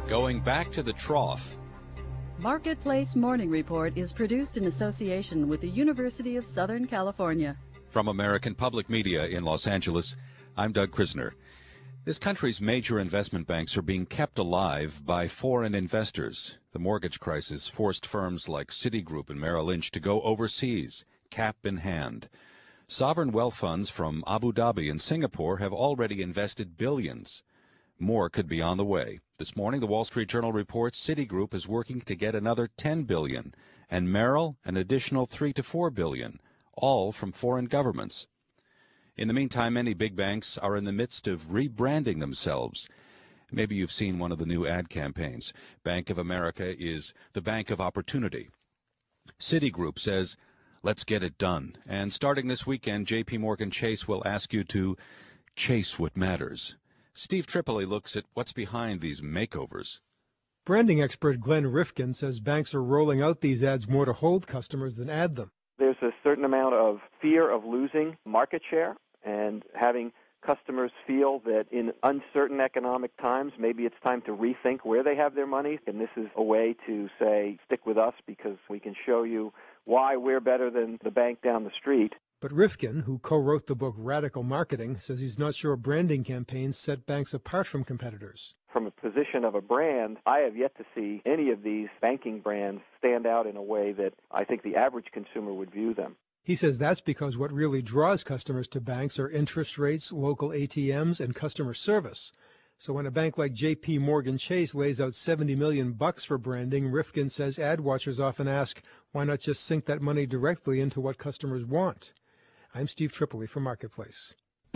Going back to the trough. Marketplace Morning Report is produced in association with the University of Southern California. From American Public Media in Los Angeles, I'm Doug Krisner. This country's major investment banks are being kept alive by foreign investors. The mortgage crisis forced firms like Citigroup and Merrill Lynch to go overseas, cap in hand. Sovereign wealth funds from Abu Dhabi and Singapore have already invested billions. More could be on the way. This morning, the Wall Street Journal reports Citigroup is working to get another $10 billion, and Merrill an additional $3 to $4 billion, all from foreign governments. In the meantime, many big banks are in the midst of rebranding themselves. Maybe you've seen one of the new ad campaigns. Bank of America is the Bank of Opportunity. Citigroup says, let's get it done. And starting this weekend, J.P. Morgan Chase will ask you to chase what matters. Steve Tripoli looks at what's behind these makeovers. Branding expert Glenn Rifkin says banks are rolling out these ads more to hold customers than add them. There's a certain amount of fear of losing market share and having customers feel that in uncertain economic times, maybe it's time to rethink where they have their money. And this is a way to say, stick with us because we can show you why we're better than the bank down the street. But Rifkin, who co-wrote the book Radical Marketing, says he's not sure branding campaigns set banks apart from competitors. From a position of a brand, I have yet to see any of these banking brands stand out in a way that I think the average consumer would view them. He says that's because what really draws customers to banks are interest rates, local ATMs, and customer service. So when a bank like J.P. Morgan Chase lays out $70 million for branding, Rifkin says ad watchers often ask, why not just sink that money directly into what customers want? I'm Steve Tripoli for Marketplace.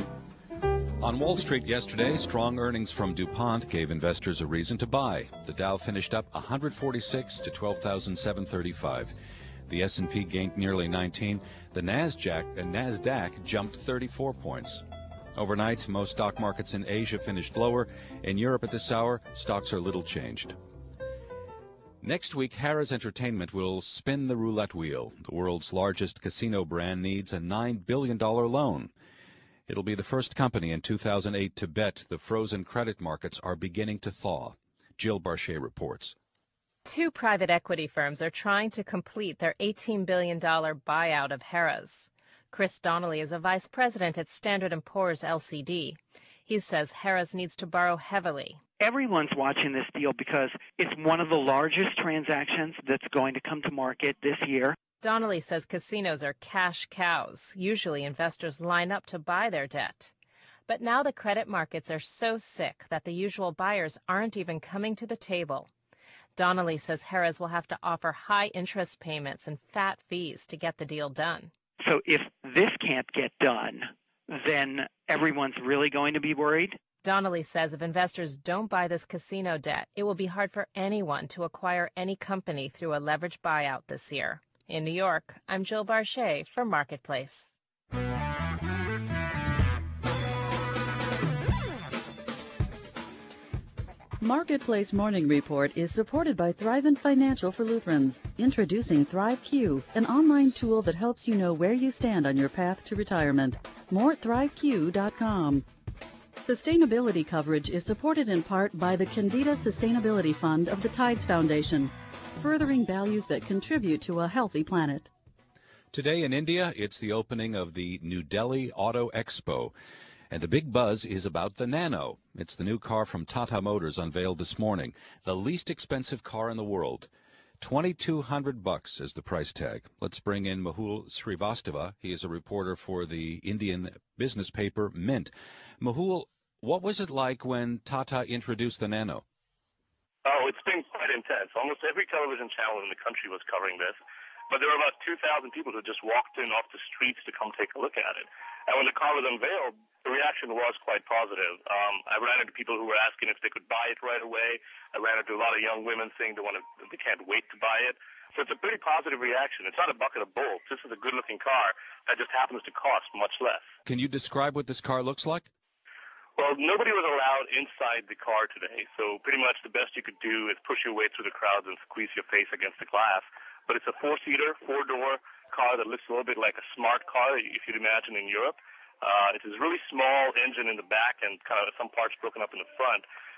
On Wall Street yesterday, strong earnings from DuPont gave investors a reason to buy. The Dow finished up 146 to 12,735. The S&P gained nearly 19. The NASDAQ jumped 34 points. Overnight, most stock markets in Asia finished lower. In Europe at this hour, stocks are little changed. Next week, Harrah's Entertainment will spin the roulette wheel. The world's largest casino brand needs a $9 billion loan. It'll be the first company in 2008 to bet the frozen credit markets are beginning to thaw. Jill Barchet reports. Two private equity firms are trying to complete their $18 billion buyout of Harrah's. Chris Donnelly is a vice president at Standard & Poor's LCD. He says Harrah's needs to borrow heavily. Everyone's watching this deal because it's one of the largest transactions that's going to come to market this year. Donnelly says casinos are cash cows. Usually investors line up to buy their debt. But now the credit markets are so sick that the usual buyers aren't even coming to the table. Donnelly says Harrah's will have to offer high interest payments and fat fees to get the deal done. So if this can't get done, then everyone's really going to be worried. Donnelly says if investors don't buy this casino debt, it will be hard for anyone to acquire any company through a leveraged buyout this year. In New York, I'm Jill Barchet for Marketplace. Marketplace Morning Report is supported by Thrivent Financial for Lutherans. Introducing ThriveQ, an online tool that helps you know where you stand on your path to retirement. More at ThriveQ.com. Sustainability coverage is supported in part by the Candida Sustainability Fund of the Tides Foundation, furthering values that contribute to a healthy planet. Today in India, it's the opening of the New Delhi Auto Expo. And the big buzz is about the Nano. It's the new car from Tata Motors unveiled this morning. The least expensive car in the world. $2,200 is the price tag. Let's bring in Mehul Srivastava. He is a reporter for the Indian business paper Mint. Mehul, what was it like when Tata introduced the Nano? Oh, it's been quite intense. Almost every television channel in the country was covering this. But there were about 2,000 people who just walked in off the streets to come take a look at it. And when the car was unveiled, the reaction was quite positive. I ran into people who were asking if they could buy it right away. I ran into a lot of young women saying they can't wait to buy it. So it's a pretty positive reaction. It's not a bucket of bolts. This is a good-looking car that just happens to cost much less. Can you describe what this car looks like? Well, nobody was allowed inside the car today, so pretty much the best you could do is push your way through the crowds and squeeze your face against the glass. But it's a four-seater, four-door car that looks a little bit like a smart car, if you'd imagine, in Europe. It's a really small engine in the back and kind of some parts broken up in the front.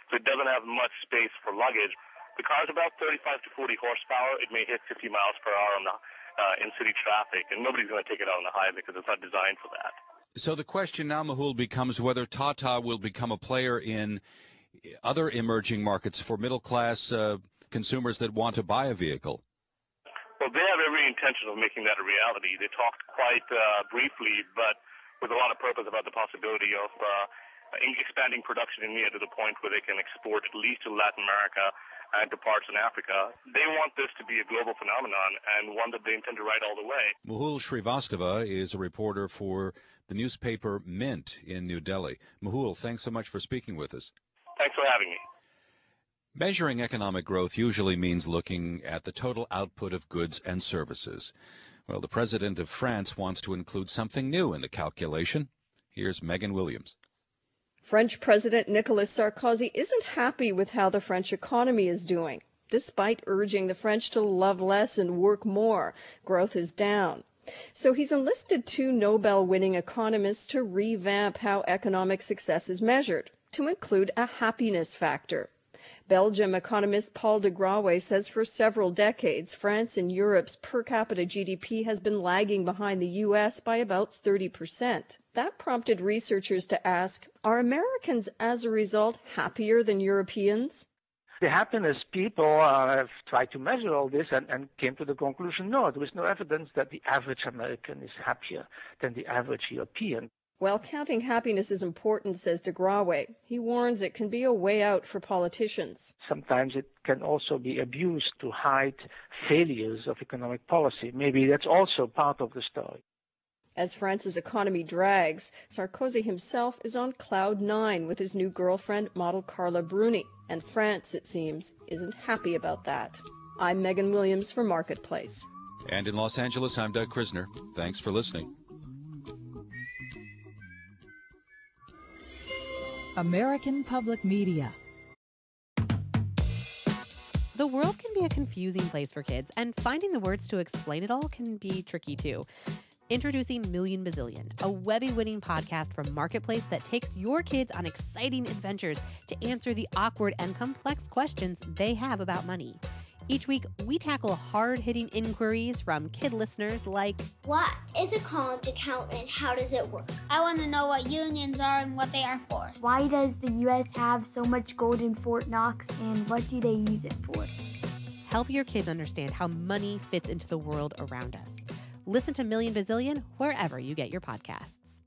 so it doesn't have much space for luggage. The car is about 35 to 40 horsepower. It may hit 50 miles per hour on the in-city traffic, and nobody's going to take it out on the highway because it's not designed for that. So the question now, Mehul, becomes whether Tata will become a player in other emerging markets for middle-class consumers that want to buy a vehicle. Well, they have every intention of making that a reality. They talked quite briefly, but with a lot of purpose about the possibility of expanding production in India to the point where they can export at least to Latin America and to parts in Africa. They want this to be a global phenomenon and one that they intend to ride all the way. Mehul Srivastava is a reporter for the newspaper Mint in New Delhi. Mehul, thanks so much for speaking with us. Thanks for having me. Measuring economic growth usually means looking at the total output of goods and services. Well, the president of France wants to include something new in the calculation. Here's Megan Williams. French President Nicolas Sarkozy isn't happy with how the French economy is doing. Despite urging the French to love less and work more, growth is down. So he's enlisted two Nobel-winning economists to revamp how economic success is measured, to include a happiness factor. Belgium economist Paul de Grauwe says for several decades, France and Europe's per capita GDP has been lagging behind the U.S. by about 30%. That prompted researchers to ask, are Americans, as a result, happier than Europeans? The happiness people have tried to measure all this and came to the conclusion, no, there is no evidence that the average American is happier than the average European. While counting happiness is important, says de Grauwe, he warns it can be a way out for politicians. Sometimes it can also be abused to hide failures of economic policy. Maybe that's also part of the story. As France's economy drags, Sarkozy himself is on cloud nine with his new girlfriend, model Carla Bruni. And France, it seems, isn't happy about that. I'm Megan Williams for Marketplace. And in Los Angeles, I'm Doug Krisner. Thanks for listening. American Public Media. The world can be a confusing place for kids, and finding the words to explain it all can be tricky too. Introducing Million Bazillion, a Webby-winning podcast from Marketplace that takes your kids on exciting adventures to answer the awkward and complex questions they have about money. Each week, we tackle hard-hitting inquiries from kid listeners like, what is a college account and how does it work? I want to know what unions are and what they are for. Why does the U.S. have so much gold in Fort Knox and what do they use it for? Help your kids understand how money fits into the world around us. Listen to Million Bazillion wherever you get your podcasts.